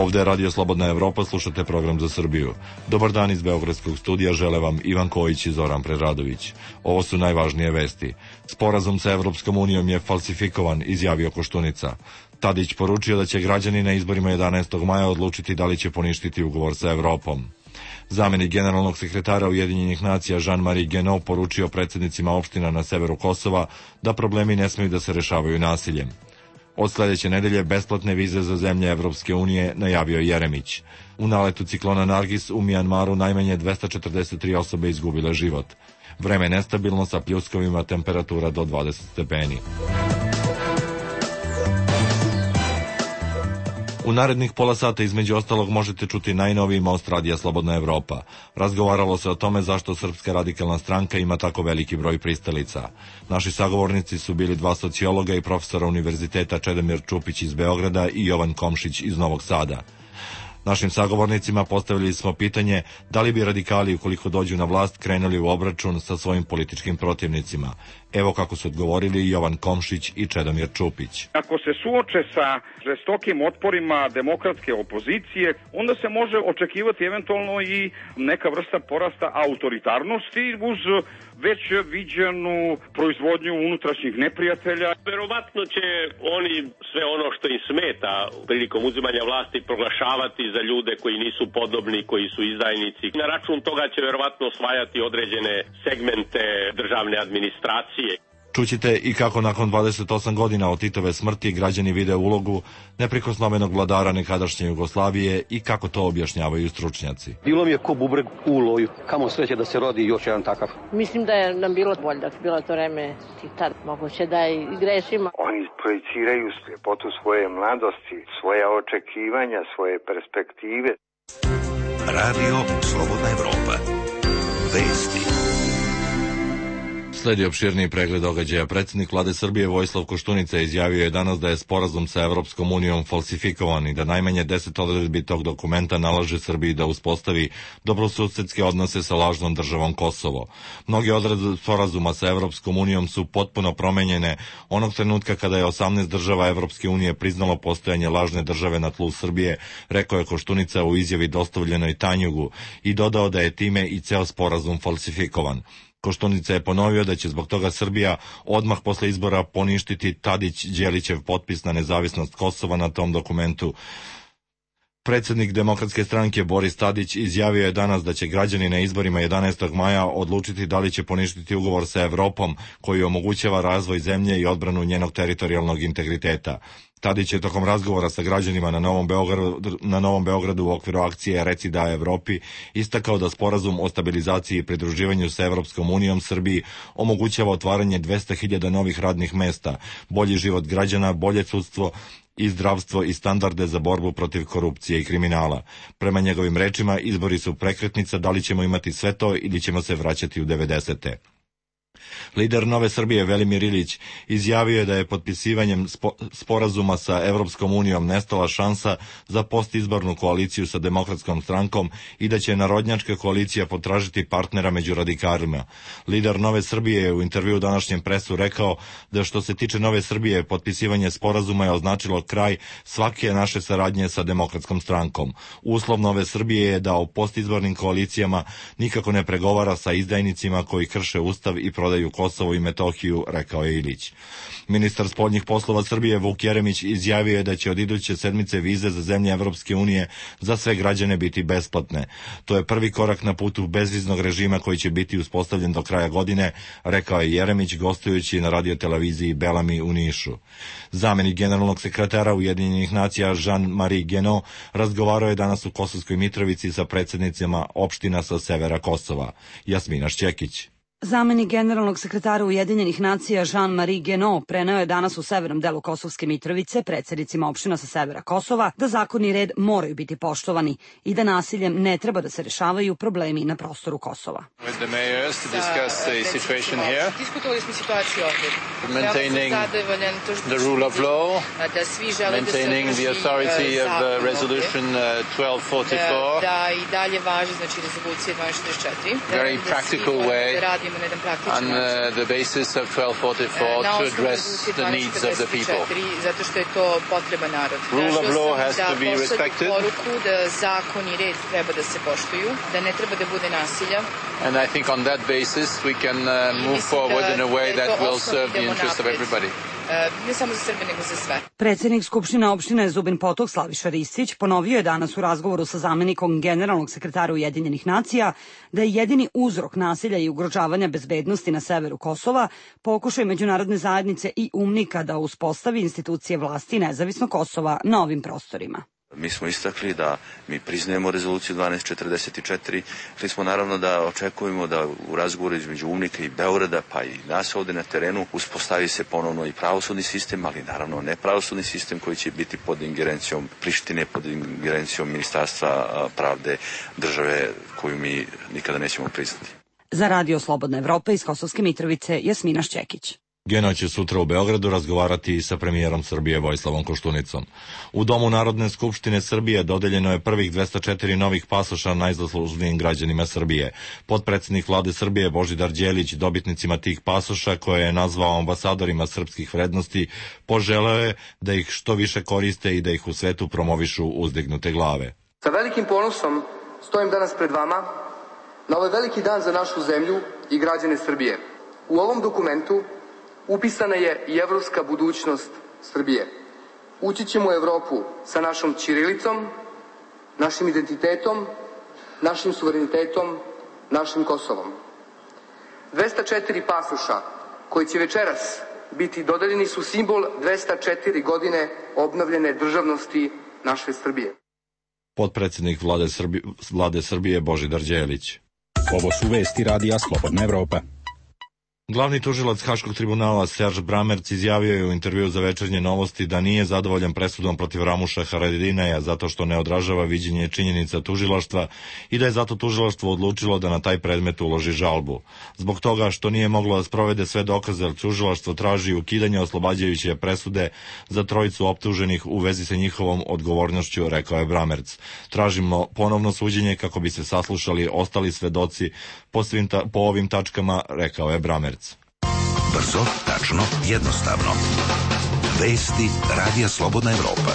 Ovde je Radio Slobodna Evropa, slušate program za Srbiju. Dobar dan iz Beogradskog studija, žele vam Ivan Kojić i Zoran Preradović. Ovo su najvažnije vesti. Sporazum sa Evropskom unijom je falsifikovan, izjavio Koštunica. Tadić poručio da će građani na izborima 11. maja odlučiti da li će poništiti ugovor sa Evropom. Zamenik generalnog sekretara Ujedinjenih nacija Jean-Marie Guénot poručio predsjednicima opština na severu Kosova da problemi ne smeju da se rešavaju nasiljem. Od sledeće nedelje besplatne vize za zemlje Evropske unije, najavio Jeremić. U naletu ciklona Nargis u Mijanmaru najmanje 243 osobe izgubile život. Vreme nestabilno sa pljuskovima, temperatura do 20 stepeni. U narednih pola sata između ostalog možete čuti najnoviji most Radija Slobodna Evropa. Razgovaralo se o tome zašto Srpska radikalna stranka ima tako veliki broj pristalica. Naši sagovornici su bili dva sociologa i profesora univerziteta Čedomir Čupić iz Beograda i Jovan Komšić iz Novog Sada. Našim sagovornicima postavili smo pitanje da li bi radikali, ukoliko dođu na vlast, krenuli u obračun sa svojim političkim protivnicima. Evo kako su odgovorili Jovan Komšić i Čedomir Čupić. Ako se suoče sa žestokim otporima demokratske opozicije, onda se može očekivati eventualno i neka vrsta porasta autoritarnosti uz već viđenu proizvodnju unutrašnjih neprijatelja. Verovatno će oni sve ono što im smeta prilikom uzimanja vlasti proglašavati za ljude koji nisu podobni, koji su izdajnici. Na račun toga će verovatno osvajati određene segmente državne administracije. Čućete i kako nakon 28 godina od Titove smrti građani vide ulogu neprikosnovenog vladara nekadašnje Jugoslavije i kako to objašnjavaju stručnjaci. Bilo mi je ko bubreg u loju. Kamo sreće da se rodi još jedan takav. Mislim da je nam bilo bolje dok je bilo to vreme Tita. Moguće da i grešimo. Oni projiciraju sljepotu svoje mladosti, svoja očekivanja, svoje perspektive. Radio Slobodna Evropa. Vesti. Sledi opširniji pregled događaja. Predsjednik vlade Srbije Vojislav Koštunica izjavio je danas da je sporazum sa Evropskom unijom falsifikovan i da najmanje 10 odredbi tog dokumenta nalaže Srbiji da uspostavi dobrosusedske odnose sa lažnom državom Kosovo. Mnoge odredbe sporazuma sa Evropskom unijom su potpuno promenjene onog trenutka kada je 18 država Evropske unije priznalo postojanje lažne države na tlu Srbije, rekao je Koštunica u izjavi dostavljenoj Tanjugu i dodao da je time i ceo sporazum falsifikovan. Koštunica je ponovio da će zbog toga Srbija odmah posle izbora poništiti Tadić-Đelićev potpis na nezavisnost Kosova na tom dokumentu. Predsjednik Demokratske stranke Boris Tadić izjavio je danas da će građani na izborima 11. maja odlučiti da li će poništiti ugovor sa Evropom koji omogućava razvoj zemlje i odbranu njenog teritorijalnog integriteta. Tadić je tokom razgovora sa građanima na Novom Beogradu u okviru akcije Reci da Evropi istakao da sporazum o stabilizaciji i pridruživanju sa Evropskom unijom Srbiji omogućava otvaranje 200.000 novih radnih mesta, bolji život građana, bolje sudstvo i zdravstvo i standarde za borbu protiv korupcije i kriminala. Prema njegovim rečima, izbori su prekretnica da li ćemo imati sve to ili ćemo se vraćati u 90. Lider Nove Srbije Velimir Ilić izjavio je da je potpisivanjem sporazuma sa Evropskom unijom nestala šansa za postizbornu koaliciju sa Demokratskom strankom i da će narodnjačka koalicija potražiti partnera među radikalima. Lider Nove Srbije je u intervjuu današnjem presu rekao da što se tiče Nove Srbije, potpisivanje sporazuma je označilo kraj svake naše saradnje sa Demokratskom strankom. Uslov Nove Srbije je da o postizbornim koalicijama nikako ne pregovara sa izdajnicima koji krše ustav i prodaju Kosovo i Metohiju, rekao je Ilić. Ministar spoljnih poslova Srbije Vuk Jeremić izjavio je da će od iduće sedmice vize za zemlje Evropske unije za sve građane biti besplatne. To je prvi korak na putu bezviznog režima koji će biti uspostavljen do kraja godine, rekao je Jeremić gostujući na radioteleviziji Belami u Nišu. Zamenik generalnog sekretara Ujedinjenih nacija Jean-Marie Guénot razgovarao je danas u Kosovskoj Mitrovici sa predsjednicima opština sa severa Kosova. Jasmina Šćekić. Zamenik generalnog sekretara Ujedinjenih nacija Jean-Marie Guénot preneo je danas u severnom delu Kosovske Mitrovice predsjednicima opština sa severa Kosova da zakon i red moraju biti poštovani i da nasiljem ne treba da se rešavaju problemi na prostoru Kosova. Diskutovali smo situaciju ovdje. Maintaining the rule of law, maintaining the authority of resolution 1244. Da i dalje važi, znači rezolucije 1244. Very practical way radimo na jedan praktičan način. On the basis of 1244 to address the needs of the people. Zato što je to potreba naroda. Rule of law has to be respected. Poruku da zakon i red treba da se poštuju, da ne treba da bude nasilja. And I think on that basis we can move forward in a way that will serve the interest of everybody. Ne samo za Srbe, nego za sve. Predsednik Skupštine opštine Zubin Potok Slaviša Ristić ponovio je danas u razgovoru sa zamenikom generalnog sekretara Ujedinjenih nacija da je jedini uzrok nasilja i ugrožavanja bezbednosti na severu Kosova pokušaj međunarodne zajednice i UNMIK-a da uspostavi institucije vlasti nezavisnog Kosova na ovim prostorima. Mi smo istakli da mi priznajemo rezoluciju 1244, ali smo naravno da očekujemo da u razgovoru između UNMIK-a i Beograda, pa i nas ovde na terenu, uspostavi se ponovno i pravosudni sistem, ali naravno ne pravosudni sistem koji će biti pod ingerencijom Prištine, pod ingerencijom Ministarstva pravde države koju mi nikada nećemo priznati. Za Radio Slobodna Evropa iz Kosovske Mitrovice, Jasmina Šćekić. Geno će sutra u Beogradu razgovarati sa premijerom Srbije Vojislavom Koštunicom. U Domu Narodne skupštine Srbije dodeljeno je prvih 204 novih pasoša najzaslužnijim građanima Srbije. Potpredsednik vlade Srbije Božidar Đelić dobitnicima tih pasoša, koje je nazvao ambasadorima srpskih vrednosti, poželeo je da ih što više koriste i da ih u svetu promovišu uzdignute glave. Sa velikim ponosom stojim danas pred vama na ovaj veliki dan za našu zemlju i građane Srbije. U ovom dokumentu upisana je i evropska budućnost Srbije. Ući ćemo u Evropu sa našom ćirilicom, našim identitetom, našim suverenitetom, našim Kosovom. 204 pasoša koji će večeras biti dodeljeni su simbol 204 godine obnovljene državnosti naše Srbije. Potpredsednik vlade Srbije Božidar Đelić. Ovo su vesti Radija Slobodna Evropa. Glavni tužilac Haškog tribunala Serž Bramerc izjavio je u intervjuu za Večernje novosti da nije zadovoljan presudom protiv Ramuša Haradinaja zato što ne odražava viđenje činjenica tužilaštva i da je zato tužilaštvo odlučilo da na taj predmet uloži žalbu. Zbog toga što nije moglo da sprovede sve dokaze, tužilaštvo traži ukidanje oslobađajuće presude za trojicu optuženih u vezi sa njihovom odgovornošću, rekao je Bramerc. Tražimo ponovno suđenje kako bi se saslušali ostali svedoci po ovim tačkama, rekao je Bramerc. Brzo, tačno, jednostavno. Vesti Radija Slobodna Evropa.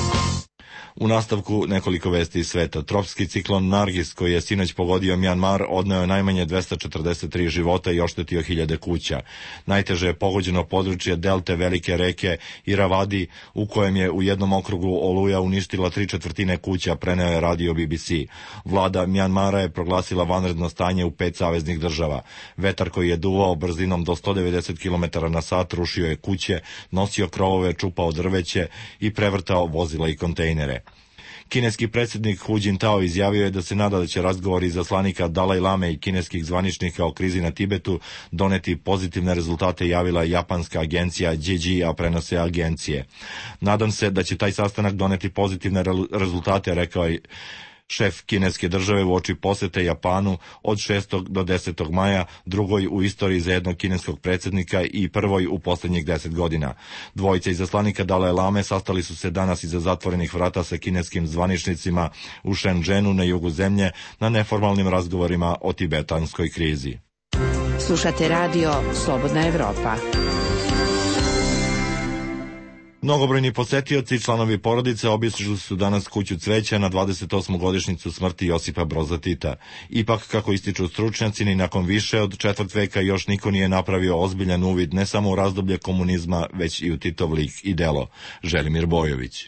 U nastavku nekoliko vesti iz sveta. Tropski ciklon Nargis, koji je sinoć pogodio Mjanmar, odneo je najmanje 243 života i oštetio hiljade kuća. Najteže je pogođeno područje delte velike reke Iravadi, u kojem je u jednom okrugu oluja uništila 3/4 kuća, preneo je radio BBC. Vlada Mjanmara je proglasila vanredno stanje u 5 saveznih država. Vetar koji je duvao brzinom do 190 km na sat rušio je kuće, nosio krovove, čupao drveće i prevrtao vozila i kontejnere. Kineski predsjednik Hu Jintao izjavio je da se nada da će razgovori izaslanika Dalaj Lame i kineskih zvaničnika o krizi na Tibetu doneti pozitivne rezultate, javila japanska agencija JG, a prenose agencije. Nadam se da će taj sastanak doneti pozitivne rezultate, rekao je šef kineske države uoči posete Japanu od 6. do 10. maja, drugoj u istoriji za jednog kineskog predsjednika i prvoj u posljednjih 10 godina. Dvojica izaslanika Dalaj Lame sastali su se danas iza zatvorenih vrata sa kineskim zvaničnicima u Shenzhenu na jugu zemlje na neformalnim razgovorima o tibetanskoj krizi. Slušate radio Slobodna Evropa. Mnogobrojni posetioci i članovi porodice obišli su danas kuću cveća na 28. godišnjicu smrti Josipa Broza Tita. Ipak, kako ističu stručnjaci, ni nakon više od četvrt veka još niko nije napravio ozbiljan uvid ne samo u razdoblje komunizma, već i u Titov lik i delo. Želimir Bojović.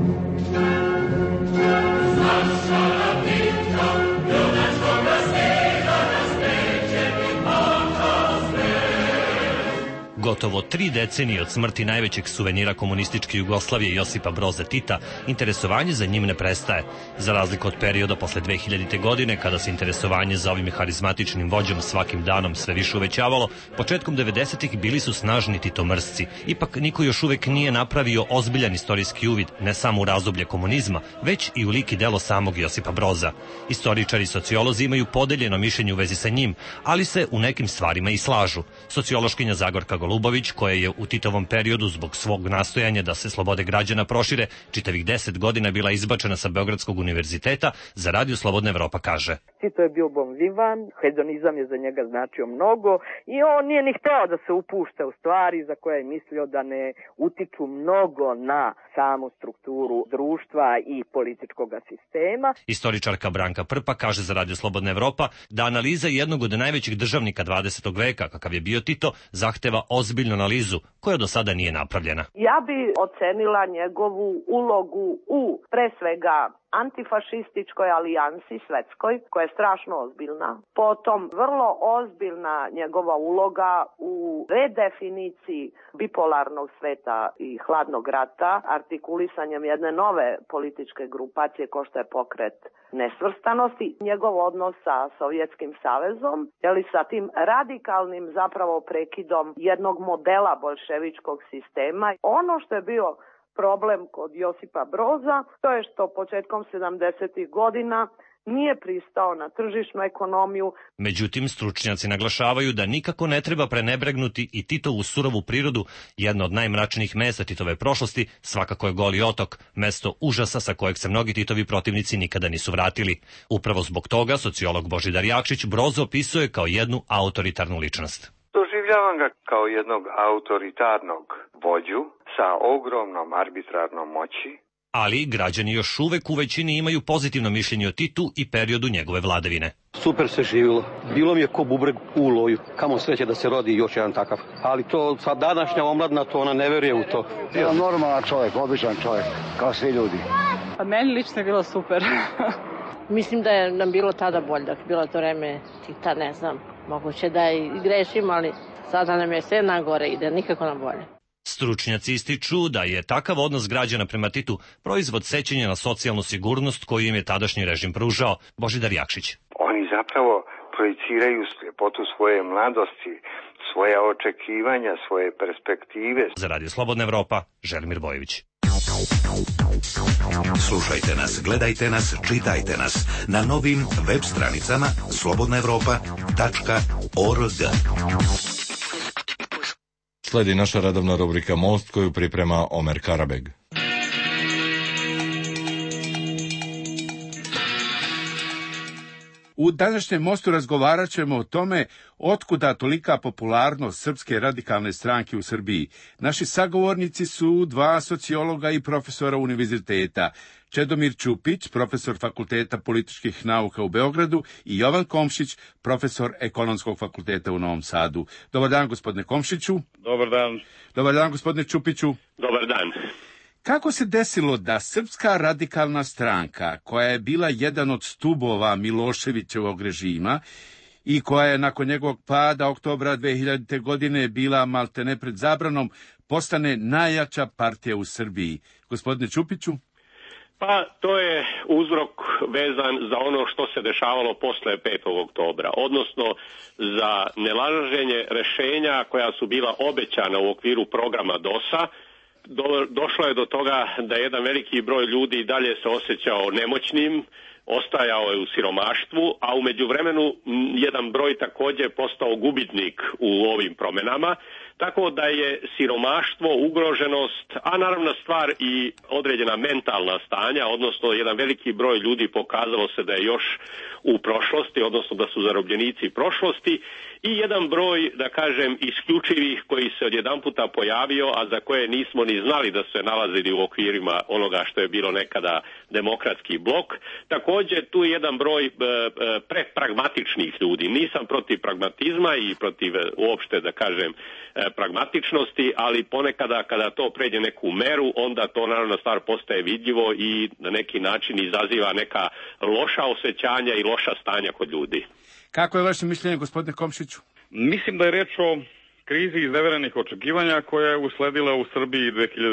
Gotovo 3 decenije od smrti najvećeg suvenira komunističke Jugoslavije Josipa Broza Tita, interesovanje za njim ne prestaje. Za razliku od perioda posle 2000. godine, kada se interesovanje za ovim harizmatičnim vođom svakim danom sve više uvećavalo, početkom 90-ih bili su snažni titomrsci. Ipak niko još uvek nije napravio ozbiljan istorijski uvid ne samo u razdoblje komunizma, već i u lik i delo samog Josipa Broza. Istoričari i sociolozi imaju podeljeno mišljenje u vezi sa njim, ali se u nekim stvarima i slažu. Sociološkinja Zagorka Golubović Ljubović, koja je u Titovom periodu zbog svog nastojanja da se slobode građana prošire čitavih 10 godina bila izbačena sa Beogradskog univerziteta, za Radio Slobodna Evropa kaže: Tito je bio bonvivan, hedonizam je za njega značio mnogo i on nije ni hteo da se upušta u stvari za koje je mislio da ne utiču mnogo na samu strukturu društva i političkog sistema. Istoričarka Branka Prpa kaže za Radio Slobodna Evropa da analiza jednog od najvećih državnika 20. veka, kakav je bio Tito, zahteva ozbiljnu analizu koja do sada nije napravljena. Ja bi ocenila njegovu ulogu u pre svega antifašističkoj alijansi svetskoj, koja je strašno ozbiljna. Potom vrlo ozbiljna njegova uloga u redefiniciji bipolarnog sveta i hladnog rata, artikulisanjem jedne nove političke grupacije ko što je pokret nesvrstanosti, njegov odnos sa Sovjetskim savezom, sa tim radikalnim zapravo prekidom jednog modela bolševičkog sistema. Ono što je bio problem kod Josipa Broza, to je što početkom 70. godina nije pristao na tržišnu ekonomiju. Međutim, stručnjaci naglašavaju da nikako ne treba prenebregnuti i Titovu surovu prirodu. Jedno od najmračnijih mesta Titove prošlosti svakako je Goli otok, mesto užasa sa kojeg se mnogi Titovi protivnici nikada nisu vratili. Upravo zbog toga sociolog Božidar Jakšić Broza opisuje kao jednu autoritarnu ličnost. Doživljavam ga kao jednog autoritarnog vođu sa ogromnom arbitrarnom moći. Ali građani još uvek u većini imaju pozitivno mišljenje o Titu i periodu njegove vladavine. Super se živilo. Bilo mi je ko bubreg u loju. Kamo sreće da se rodi još jedan takav. Ali to sad današnja omladina, to ona ne veruje u to. Bio normalan čovjek, običan čovjek, kao svi ljudi. Pa meni lično je bilo super. Mislim da je nam bilo tada bolje, dok bilo to vreme Tita, ne znam. Moguće da i grešim, ali sada nam je sve nagore, ide nikako na bolje. Stručnjaci ističu da je takav odnos građana prema Titu proizvod sećanja na socijalnu sigurnost koju im je tadašnji režim pružao. Božidar Jakšić. Oni zapravo projiciraju sljepotu svoje mladosti, svoja očekivanja, svoje perspektive. Za Radio Slobodna Evropa, Želimir Bojević. Slušajte nas, gledajte nas, čitajte nas na novim web stranicama slobodnaevropa.org. Sledi naša redovna rubrika Most koju priprema Omer Karabeg. U današnjem Mostu razgovarat ćemo o tome otkuda tolika popularnost Srpske radikalne stranke u Srbiji. Naši sagovornici su dva sociologa i profesora univerziteta. Čedomir Ćupić, profesor Fakulteta političkih nauka u Beogradu, i Jovan Komšić, profesor Ekonomskog fakulteta u Novom Sadu. Dobar dan, gospodine Komšiću. Dobar dan. Dobar dan, gospodine Ćupiću. Dobar dan. Kako se desilo da Srpska radikalna stranka, koja je bila jedan od stubova Miloševićevog režima i koja je nakon njegovog pada oktobra 2000. godine bila maltene pred zabranom, postane najjača partija u Srbiji? Gospodine Ćupiću? Pa to je uzrok vezan za ono što se dešavalo posle 5. oktobra, odnosno za nelaženje rešenja koja su bila obećana u okviru programa DOS-a. Došlo je do toga da jedan veliki broj ljudi i dalje se osjećao nemoćnim, ostajao je u siromaštvu, a u međuvremenu jedan broj također postao gubitnik u ovim promenama, tako da je siromaštvo, ugroženost, a naravno stvar i određena mentalna stanja, odnosno jedan veliki broj ljudi pokazalo se da je još u prošlosti, odnosno da su zarobljenici prošlosti, i jedan broj, da kažem, isključivih koji se odjedanputa pojavio, a za koje nismo ni znali da se nalazili u okvirima onoga što je bilo nekada demokratski blok. Također tu je jedan broj prepragmatičnih ljudi. Nisam protiv pragmatizma i protiv uopšte, da kažem, pragmatičnosti, ali ponekada kada to pređe neku meru, onda to naravno stvar postaje vidljivo i na neki način izaziva neka loša osjećanja i loša stanja kod ljudi. Kako je vaše mišljenje, gospodine Komšiću? Mislim da je reč o krizi izneverenih očekivanja koja je usledila u Srbiji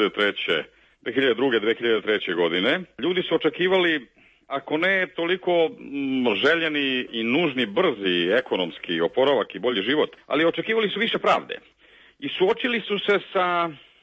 2002-2003. godine. Ljudi su očekivali, ako ne toliko željeni i nužni brzi ekonomski oporavak i bolji život, ali očekivali su više pravde. I suočili su se sa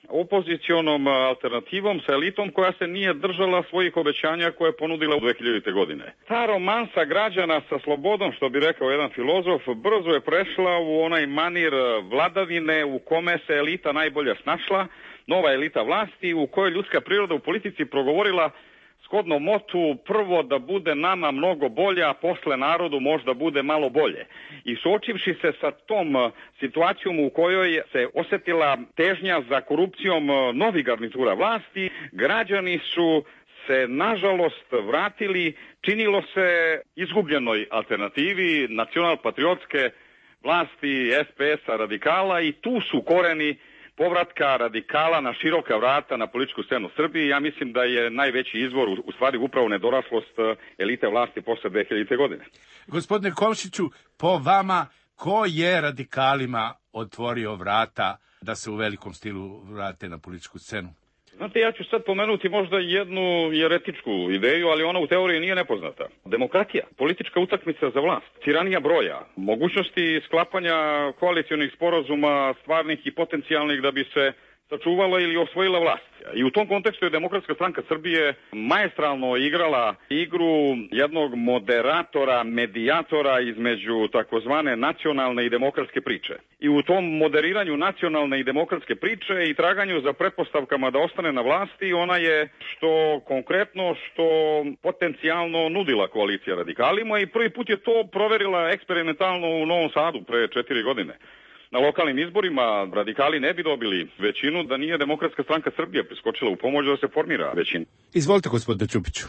opozicionom alternativom, sa elitom koja se nije držala svojih obećanja koje je ponudila u 2000. godine. Ta romansa građana sa slobodom, što bi rekao jedan filozof, brzo je prešla u onaj manir vladavine u kome se elita najbolje snašla, nova elita vlasti u kojoj ljudska priroda u politici progovorila shodno motu prvo da bude nama mnogo bolje, a posle narodu možda bude malo bolje. I suočivši se sa tom situacijom u kojoj se osetila težnja za korupcijom novih garnitura vlasti, građani su se nažalost vratili, činilo se izgubljenoj alternativi nacional-patriotske vlasti SPS-a radikala i tu su koreni povratka radikala na široka vrata na političku scenu Srbije. Ja mislim da je najveći izvor u stvari upravo nedoraslost elite vlasti posle 2000. godine. Gospodine Komšiću, po vama, ko je radikalima otvorio vrata da se u velikom stilu vrate na političku scenu? Znate, ja ću sad pomenuti možda jednu jeretičku ideju, ali ona u teoriji nije nepoznata. Demokratija, politička utakmica za vlast, tiranija broja, mogućnosti sklapanja koalicionih sporazuma stvarnih i potencijalnih da bi se sačuvala ili osvojila vlast. I u tom kontekstu je Demokratska stranka Srbije maestralno igrala igru jednog moderatora, medijatora između takozvane nacionalne i demokratske priče. I u tom moderiranju nacionalne i demokratske priče i traganju za pretpostavkama da ostane na vlasti, ona je što konkretno, što potencijalno nudila koalicija radikalima i prvi put je to proverila eksperimentalno u Novom Sadu pre 4 godine. Na lokalnim izborima radikali ne bi dobili većinu da nije Demokratska stranka Srbije priskočila u pomoć da se formira većina. Izvolite, gospodine Čupiću.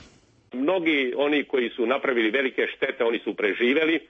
Mnogi oni koji su napravili velike štete, oni su preživeli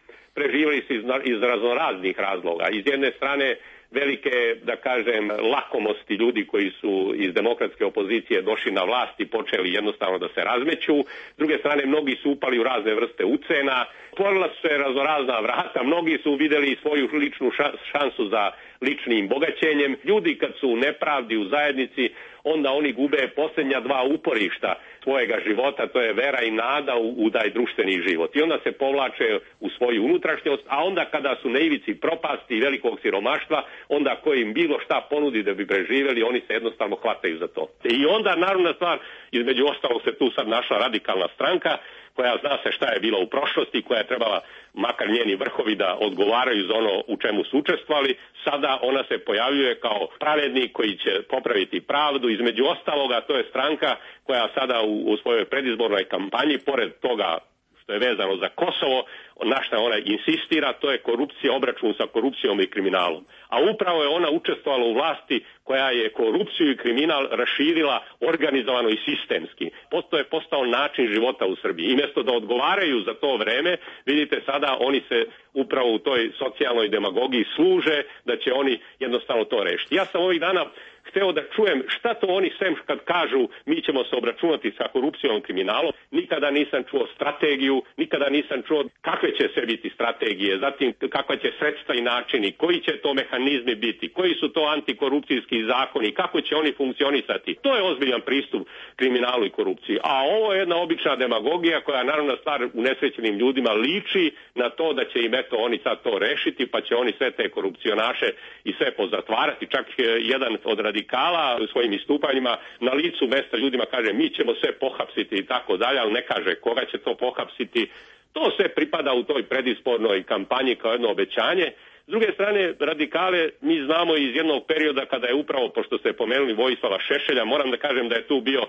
su iz raznoraznih razloga. Iz jedne strane velike, da kažem, lakomosti ljudi koji su iz demokratske opozicije došli na vlast i počeli jednostavno da se razmeću. S druge strane, mnogi su upali u razne vrste ucena. Otvorila su se raznorazna vrata, mnogi su videli svoju ličnu šansu za ličnim bogaćenjem. Ljudi kad su u nepravdi u zajednici, onda oni gube posljednja dva uporišta svojega života, to je vera i nada u taj društveni život. I onda se povlače u svoju unutrašnjost, a onda kada su na ivici propasti i velikog siromaštva, onda ko im bilo šta ponudi da bi preživjeli, oni se jednostavno hvataju za to. I onda naravna stvar, između ostalog se tu sad našla radikalna stranka, koja zna se šta je bilo u prošlosti, koja je trebala, makar njeni vrhovi, da odgovaraju za ono u čemu su učestvovali. Sada ona se pojavljuje kao pravednik koji će popraviti pravdu. Između ostaloga, to je stranka koja sada u svojoj predizbornoj kampanji, pored toga što je vezano za Kosovo, na šta ona insistira, to je korupcija, obračun sa korupcijom i kriminalom. A upravo je ona učestvovala u vlasti koja je korupciju i kriminal raširila organizovano i sistemski. To je postao način života u Srbiji. I mjesto da odgovaraju za to vreme, vidite sada oni se upravo u toj socijalnoj demagogiji služe da će oni jednostavno to rešiti. Ja sam ovih dana hteo da čujem šta to oni sem kad kažu mi ćemo se obračunati sa korupcijom i kriminalom. Nikada nisam čuo strategiju, nikada nisam čuo kakve će se biti strategije, zatim kakva će sredstva i načini, koji će to mehanizmi biti, koji su to antikorupcijski zakoni, kako će oni funkcionisati. To je ozbiljan pristup kriminalu i korupciji. A ovo je jedna obična demagogija koja naravno stvar unesrećenim ljudima liči na to da će im eto oni sad to rešiti, pa će oni sve te korupcionaše i sve pozatvarati. Čak jedan od radikala u svojim istupanjima na licu mesta ljudima kaže mi ćemo sve pohapsiti i tako dalje, ali ne kaže koga će to pohapsiti. To sve pripada u toj predizbornoj kampanji kao jedno obećanje. S druge strane, radikale mi znamo iz jednog perioda kada je upravo, pošto ste pomenuli Vojislava Šešelja, moram da kažem da je tu bio,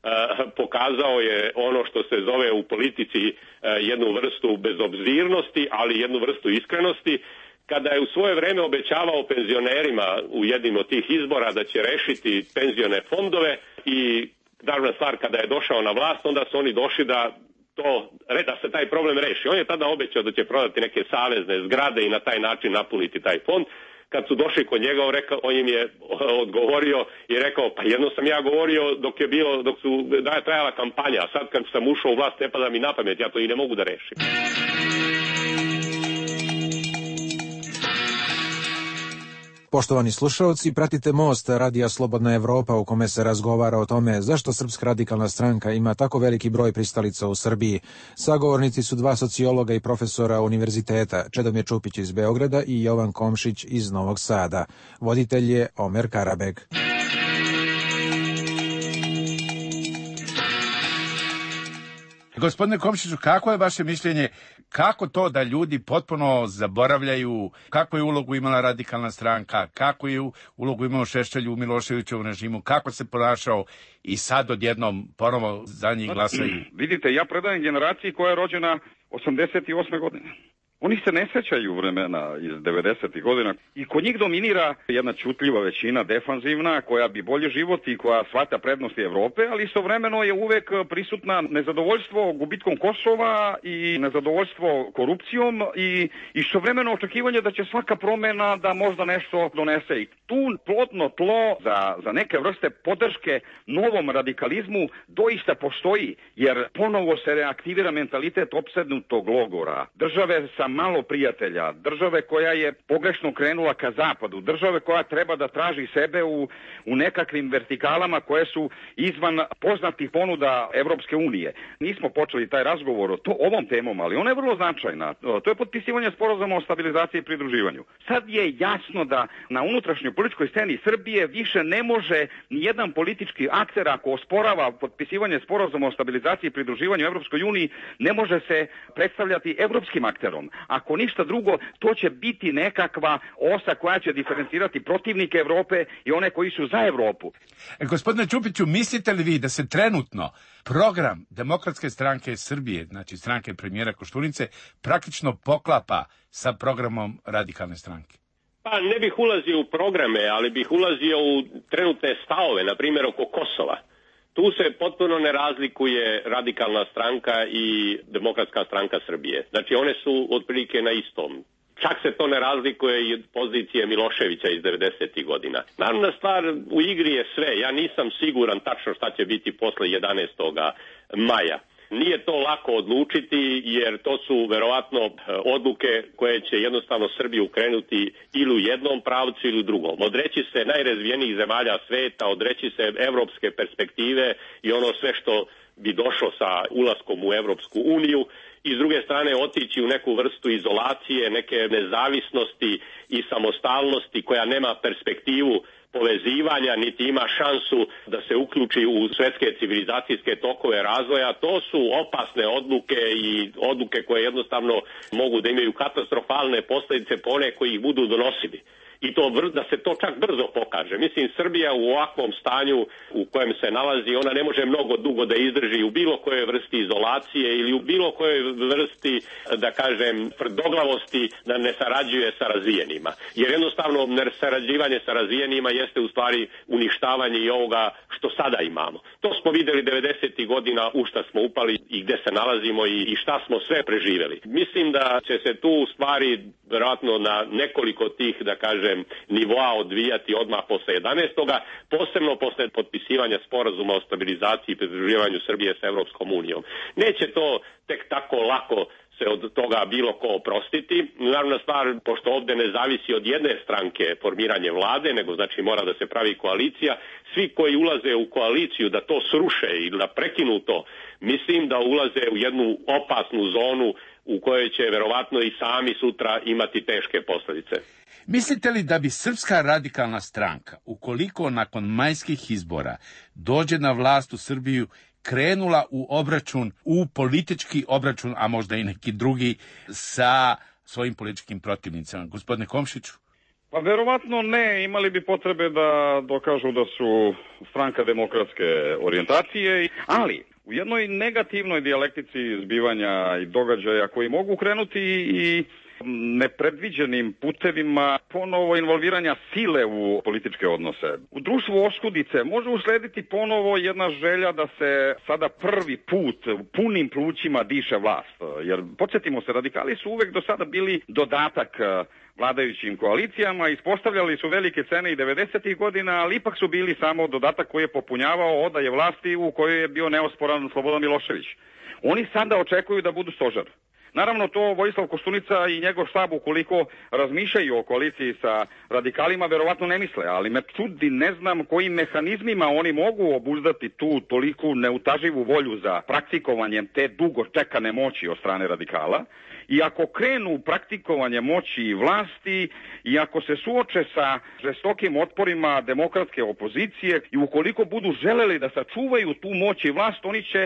pokazao je ono što se zove u politici jednu vrstu bezobzirnosti, ali jednu vrstu iskrenosti, kada je u svoje vreme obećavao penzionerima u jednim od tih izbora da će rešiti penzione fondove i naravna stvar kada je došao na vlast, onda su oni došli da se taj problem reši. On je tada obećao da će prodati neke savezne zgrade i na taj način napuniti taj fond. Kad su došli kod njega, on im je odgovorio i rekao, pa jedno sam ja govorio dok su trajala kampanja, a sad kad sam ušao u vlast ne pada mi na pamet, ja to i ne mogu da rešim. Poštovani slušalci, pratite Most Radija Slobodna Evropa u kome se razgovara o tome zašto Srpska radikalna stranka ima tako veliki broj pristalica u Srbiji. Sagovornici su dva sociologa i profesora univerziteta, Čedomir Čupić iz Beograda i Jovan Komšić iz Novog Sada. Voditelj je Omer Karabeg. Gospodine Komšiću, kako je vaše mišljenje, kako to da ljudi potpuno zaboravljaju kakvu je ulogu imala radikalna stranka, kakvu je ulogu imao Šešelj u Miloševićevom režimu, kako se ponašao i sad odjednom ponovo za njih glasaju? Vidite, ja predajem generaciji koja je rođena 88. godine. Oni se ne sećaju vremena iz 90. godina i kod njih dominira jedna ćutljiva većina, defanzivna, koja bi bolje život i koja shvata prednosti Evrope, ali istovremeno je uvek prisutna nezadovoljstvo gubitkom Kosova i nezadovoljstvo korupcijom i istovremeno očekivanje da će svaka promena da možda nešto donese. I tu plodno tlo za neke vrste podrške novom radikalizmu doista postoji, jer ponovo se reaktivira mentalitet opsednutog logora, države sa malo prijatelja, države koja je pogrešno krenula ka zapadu, države koja treba da traži sebe u nekakvim vertikalama koje su izvan poznatih ponuda Evropske unije. Nismo počeli taj razgovor o ovom temom, ali ona je vrlo značajna. To je potpisivanje sporazuma o stabilizaciji i pridruživanju. Sad je jasno da na unutrašnjoj političkoj sceni Srbije više ne može nijedan politički akter, ako osporava potpisivanje sporazuma o stabilizaciji i pridruživanju Evropskoj uniji, ne može se predstavljati evropskim akterom. Ako ništa drugo, to će biti nekakva osa koja će diferencirati protivnike Evrope i one koji su za Evropu. Gospodine Čupiću, mislite li vi da se trenutno program Demokratske stranke Srbije, znači stranke premijera Koštunice, praktično poklapa sa programom radikalne stranke? Pa ne bih ulazio u programe, ali bih ulazio u trenutne stavove, na primjer oko Kosova. Tu se potpuno ne razlikuje radikalna stranka i Demokratska stranka Srbije. Znači one su otprilike na istom. Čak se to ne razlikuje i od pozicije Miloševića iz 90. godina. Naravna stvar, u igri je sve. Ja nisam siguran tačno šta će biti posle 11. maja. Nije to lako odlučiti, jer to su verovatno odluke koje će jednostavno Srbiju krenuti ili u jednom pravcu ili u drugom. Odreći se najrazvijenijih zemalja sveta, odreći se evropske perspektive i ono sve što bi došlo sa ulaskom u Evropsku uniju, i s druge strane otići u neku vrstu izolacije, neke nezavisnosti i samostalnosti koja nema perspektivu povezivanja, niti ima šansu da se uključi u svetske civilizacijske tokove razvoja. To su opasne odluke i odluke koje jednostavno mogu da imaju katastrofalne posljedice po one koji ih budu donosili. I to da se to čak brzo pokaže. Mislim, Srbija u ovakvom stanju u kojem se nalazi, ona ne može mnogo dugo da izdrži u bilo kojoj vrsti izolacije ili u bilo kojoj vrsti, da kažem, tvrdoglavosti da ne sarađuje sa razvijenima. Jer jednostavno nesarađivanje sa razvijenima jeste u stvari uništavanje i ovoga što sada imamo. To smo videli 90. godina u šta smo upali i gde se nalazimo i šta smo sve preživeli. Mislim da će se tu u stvari verovatno na nekoliko tih, da kažem, nivoa odvijati odmah posle 11. posebno posle potpisivanja sporazuma o stabilizaciji i pridruživanju Srbije sa Evropskom unijom. Neće to tek tako lako se od toga bilo ko oprostiti. Naravna stvar, pošto ovde ne zavisi od jedne stranke formiranje vlade, nego znači mora da se pravi koalicija, svi koji ulaze u koaliciju da to sruše ili da prekinu to, mislim da ulaze u jednu opasnu zonu u kojoj će verovatno i sami sutra imati teške posljedice. Mislite li da bi Srpska radikalna stranka, ukoliko nakon majskih izbora dođe na vlast u Srbiju, krenula u obračun, u politički obračun, a možda i neki drugi, sa svojim političkim protivnicama? Gospodine Komšiću? Pa verovatno ne, imali bi potrebe da dokažu da su stranka demokratske orijentacije, ali u jednoj negativnoj dijalektici zbivanja i događaja koji mogu krenuti i nepredviđenim putevima ponovo involviranja sile u političke odnose. U društvu oskudice može uslediti ponovo jedna želja da se sada prvi put punim plućima diše vlast. Jer, podsjetimo se, radikali su uvek do sada bili dodatak vladajućim koalicijama, ispostavljali su velike cene i 90. godina, ali ipak su bili samo dodatak koji je popunjavao odaje vlasti u kojoj je bio neosporan Slobodan Milošević. Oni sada očekuju da budu stožer. Naravno, to Vojislav Koštunica i njegov štab, ukoliko razmišljaju o koaliciji sa radikalima, verovatno ne misle, ali me čudi, ne znam kojim mehanizmima oni mogu obuzdati tu toliku neutaživu volju za praktikovanjem te dugo čekane moći od strane radikala. I ako krenu praktikovanje moći i vlasti, i ako se suoče sa žestokim otporima demokratske opozicije, i ukoliko budu želeli da sačuvaju tu moć i vlast, oni će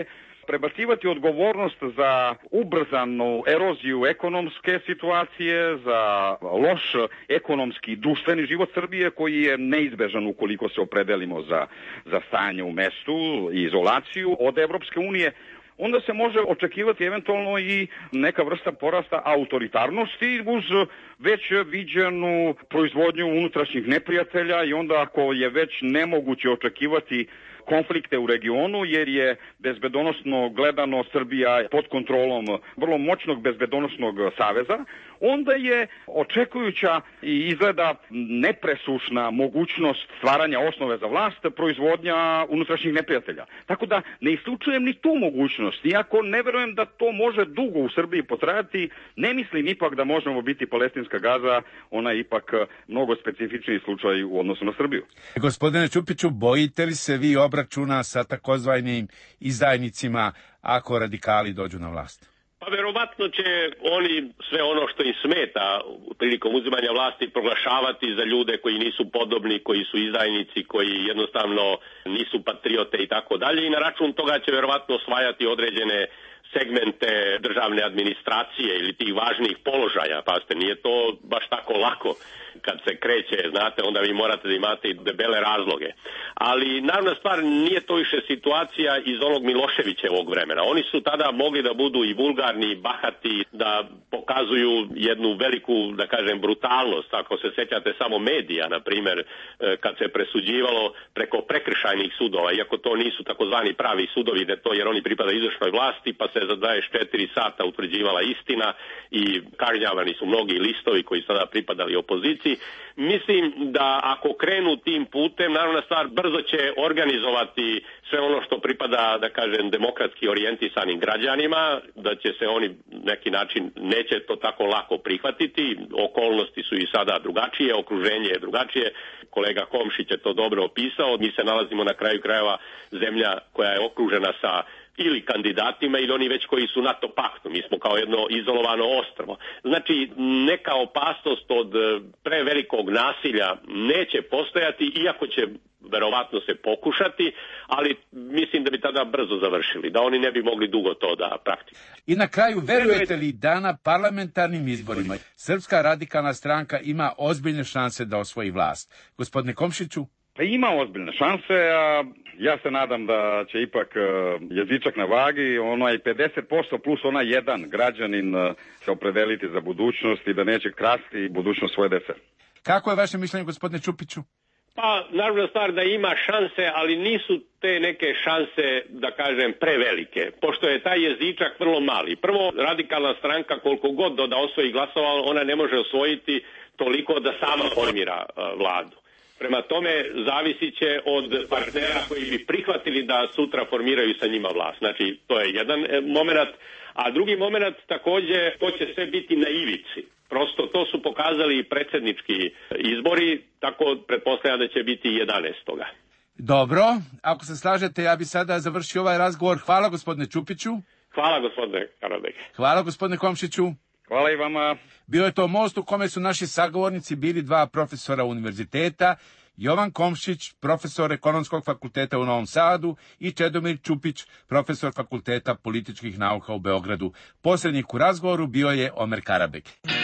prebacivati odgovornost za ubrzanu eroziju ekonomske situacije, za loš ekonomski i društveni život Srbije koji je neizbežan ukoliko se opredelimo za stanje u mestu i izolaciju od Evropske unije, onda se može očekivati eventualno i neka vrsta porasta autoritarnosti uz već viđenu proizvodnju unutrašnjih neprijatelja i onda ako je već nemoguće očekivati konflikte u regionu, jer je bezbedonosno gledano Srbija pod kontrolom vrlo moćnog bezbedonosnog saveza, onda je očekujuća i izgleda nepresušna mogućnost stvaranja osnove za vlast proizvodnja unutrašnjih neprijatelja. Tako da ne isključujem ni tu mogućnost, iako ne verujem da to može dugo u Srbiji potrajati, ne mislim ipak da možemo biti palestinska Gaza, ona je ipak mnogo specifičniji slučaj u odnosu na Srbiju. Gospodine Čupiću, bojite li se vi obračuna sa takozvanim izdajnicima ako radikali dođu na vlast? Pa verovatno će oni sve ono što im smeta prilikom uzimanja vlasti proglašavati za ljude koji nisu podobni, koji su izdajnici, koji jednostavno nisu patriote i tako dalje i na račun toga će verovatno osvajati određene segmente državne administracije ili tih važnih položaja. Pazite, nije to baš tako lako. Kad se kreće, znate, onda vi morate da imate i debele razloge. Ali naravna stvar, nije to više situacija iz onog Miloševićevog vremena. Oni su tada mogli da budu i vulgarni, i bahati, da pokazuju jednu veliku, da kažem, brutalnost. Ako se sećate samo medija, na primjer, kad se presuđivalo preko prekršajnih sudova, iako to nisu takozvani pravi sudovi, jer oni pripadaju izvršnoj vlasti, pa se za 24 sata utvrđivala istina i kažnjavani su mnogi listovi koji sada pripadali opoziciji. Mislim da ako krenu tim putem, naravna stvar, brzo će organizovati sve ono što pripada, da kažem, demokratski orijentisanim građanima, da će se oni neki način, neće to tako lako prihvatiti, okolnosti su i sada drugačije, okruženje je drugačije, kolega Komšić je to dobro opisao, mi se nalazimo na kraju krajeva zemlja koja je okružena sa ili kandidatima ili oni već koji su NATO paktu. Mi smo kao jedno izolovano ostrvo. Znači, neka opasnost od prevelikog nasilja neće postojati, iako će verovatno se pokušati, ali mislim da bi tada brzo završili, da oni ne bi mogli dugo to da praktikuju. I na kraju, verujete li da na parlamentarnim izborima Srpska radikalna stranka ima ozbiljne šanse da osvoji vlast? Gospodine Komšiću? Pa ima ozbiljne šanse, a ja se nadam da će ipak jezičak na vagi, onaj 50% plus onaj jedan građanin se opredeliti za budućnost i da neće krasti budućnost svoje dece. Kako je vaše mišljenje, gospodine Čupiću? Pa, naravno stvar da ima šanse, ali nisu te neke šanse, da kažem, prevelike, pošto je taj jezičak vrlo mali. Prvo, radikalna stranka, koliko god da osvoji glasova, ona ne može osvojiti toliko da sama formira vladu. Prema tome, zavisit će od partnera koji bi prihvatili da sutra formiraju sa njima vlast. Znači, to je jedan moment. A drugi moment, takođe, to će sve biti na ivici. Prosto to su pokazali i predsjednički izbori, tako pretpostavljam da će biti 11. Dobro, ako se slažete, ja bi sada završio ovaj razgovor. Hvala gospodine Čupiću. Hvala gospodine Karadeg. Hvala gospodine Komšiću. Hvala i vama. Bio je to most u kome su naši sagovornici bili dva profesora univerziteta, Jovan Komšić, profesor Ekonomskog fakulteta u Novom Sadu i Čedomir Čupić, profesor Fakulteta političkih nauka u Beogradu. Posrednik u razgovoru bio je Omer Karabek.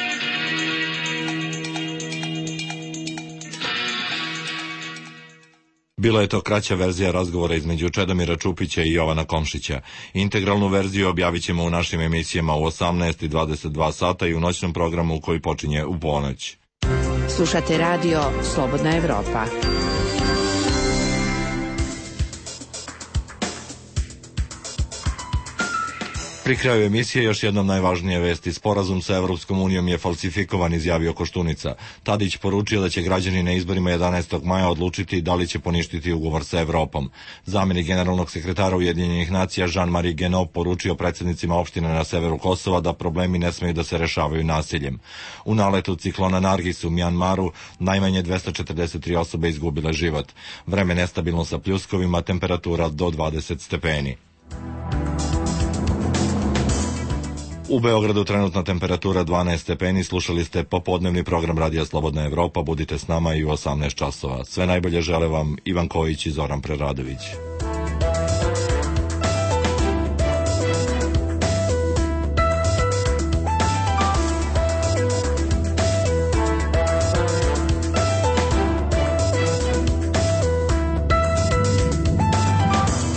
Bila je to kraća verzija razgovora između Čedomira Čupića i Jovana Komšića. Integralnu verziju objavit ćemo u našim emisijama u 18 i 22 sata i u noćnom programu koji počinje u ponoć. Slušate radio Slobodna Evropa. Pri kraju emisije još jednom najvažnije vesti. Sporazum sa Evropskom unijom je falsifikovan, izjavio Koštunica. Tadić poručio da će građani na izborima 11. maja odlučiti da li će poništiti ugovor sa Evropom. Zamjenik generalnog sekretara Ujedinjenih nacija Jean-Marie Guénot poručio predsjednicima opština na severu Kosova da problemi ne smeju da se rešavaju nasiljem. U naletu ciklona Nargis u Mjanmaru najmanje 243 osobe izgubile život. Vreme nestabilno sa pljuskovima, temperatura do 20 stepeni. U Beogradu trenutna temperatura 12 stepeni, slušali ste popodnevni program Radija Slobodna Evropa, budite s nama i u 18 časova. Sve najbolje žele vam Ivan Kojić i Zoran Preradović.